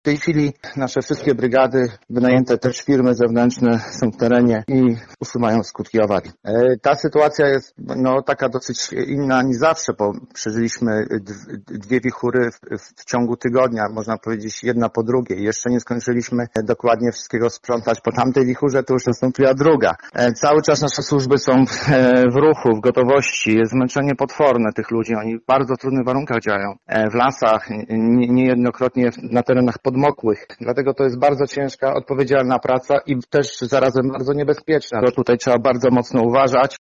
W tej chwili nasze wszystkie brygady, wynajęte też firmy zewnętrzne są w terenie i usuwają skutki awarii. Ta sytuacja jest taka dosyć inna niż zawsze, bo przeżyliśmy dwie wichury w ciągu tygodnia, można powiedzieć jedna po drugiej. Jeszcze nie skończyliśmy dokładnie wszystkiego sprzątać po tamtej wichurze, to już nastąpiła druga. Cały czas nasze służby są w ruchu, w gotowości. Jest zmęczenie potworne tych ludzi. Oni w bardzo trudnych warunkach działają. W lasach, niejednokrotnie na terenach podmokłych. Dlatego to jest bardzo ciężka, odpowiedzialna praca i też zarazem bardzo niebezpieczna. To tutaj trzeba bardzo mocno uważać.